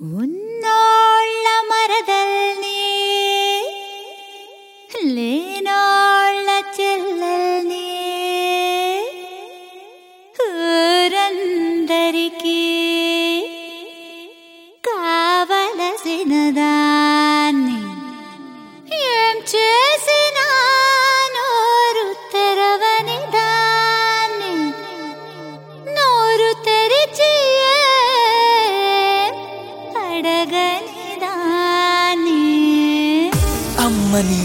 ఉన్నోళ్ళ మరదల్ని లేనోళ్ళ చెల్లెల్ని ఊరందరికీ కావలసిన దాన్ని ఏం చేసినా నోరు తెరవని దాన్ని నోరు తెరిచి అడగని దాన్ని అమ్మని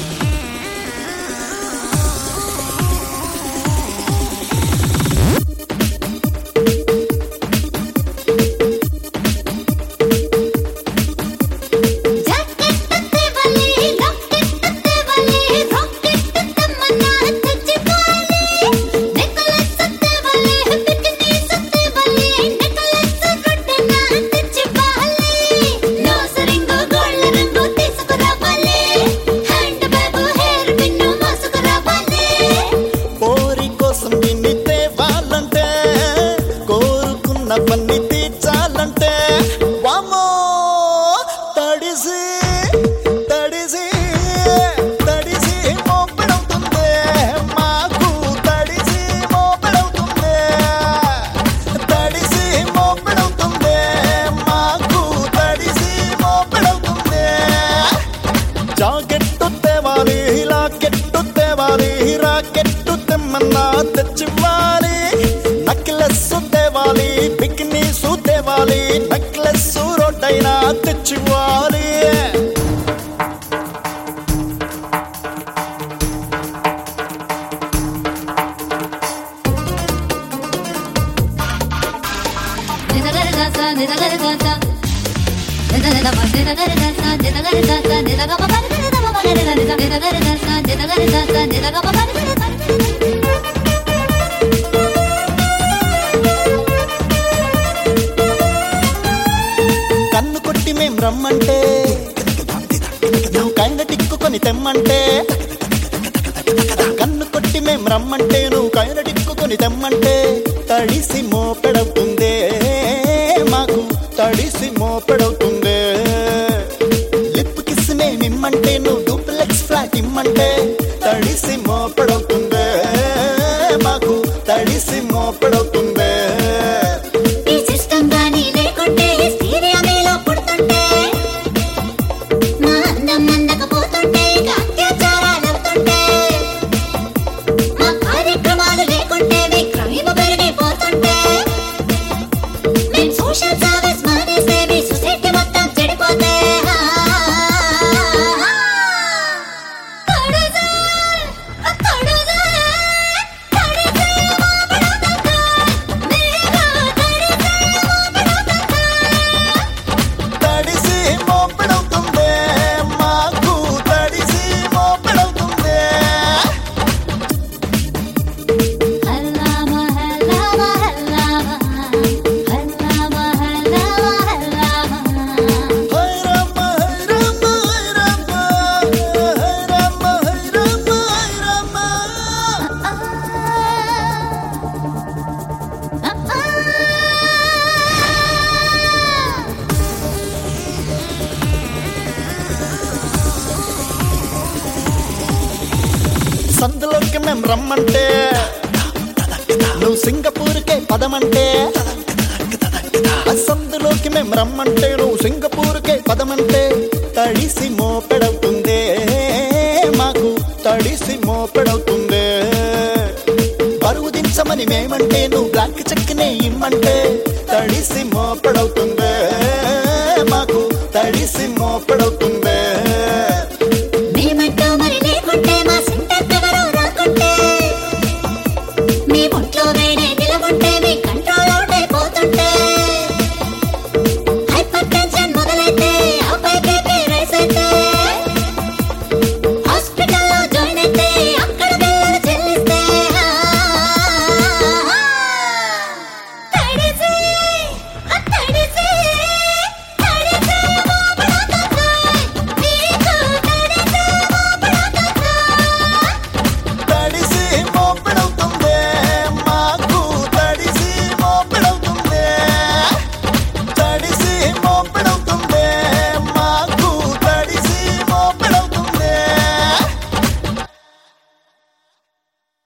పన్ని తీర్చాలంటే వామో తడిసి తడిసి తడిసి మోపెడవుతుంది మాకు తడిసి మోపెడవుతుంది తడిసి మోపెడవుతుంది మాకు తడిసి మోపెడవుతుంది జాకెట్టు తేవాలి లాకెట్టు తేవాలి రాకెట్టు తెమ్మన్నా తెచ్చివ్వాలి నక్లెస్ తేవాలి బికినీస్ తేవాలి నెక్లెస్ రోడ్డైనా తెచ్చివ్వాలి కన్ను కొట్టి మేం రమ్మంటే నువ్వు కైనటిక్కుకొని తెమ్మంటే కన్ను కొట్టి మేం రమ్మంటే నువ్వు కైనటిక్కుకొని తెమ్మంటే తడిసి మోపెడవుతుందే మాకు తడిసి మోపెడవుతుందే లిప్ కిస్ మేమిమ్మంటే నువ్వు డూప్లెక్స్ ఫ్లాట్ ఇమ్మంటే తడిసి మోపెడవుతుందే మాకు తడిసి మోపెడవుతుందే సందులోకి మేం రమ్మంటే నువ్వు సింగపూర్కే పదమంటే సందులోకి మేం రమ్మంటే నువ్వు సింగపూర్కే పదమంటే తడిసి మోపెడవుతుందే మాకు తడిసి మోపెడవుతుందే బరువు దించమని మేమంటే నువ్వు బ్లాక్ చెక్కినే ఇమ్మంటే తడిసి మోపెడవుతుందే